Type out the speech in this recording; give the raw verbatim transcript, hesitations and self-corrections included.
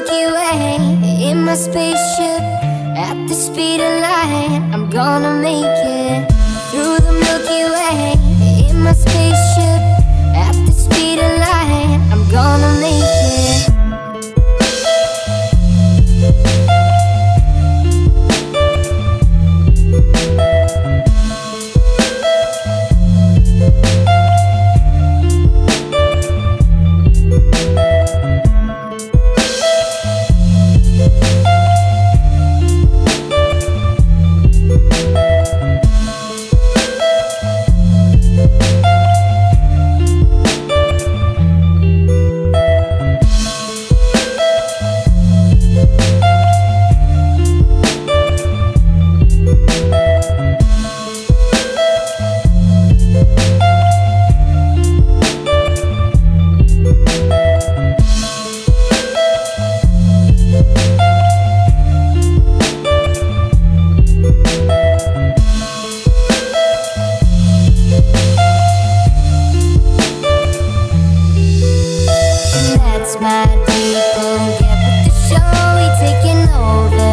Milky Way in my spaceship at the speed of light. I'm gonna make it through the Milky Way in my spaceship at the speed of light. I'm gonna make it. My people, get with the show, we taking over.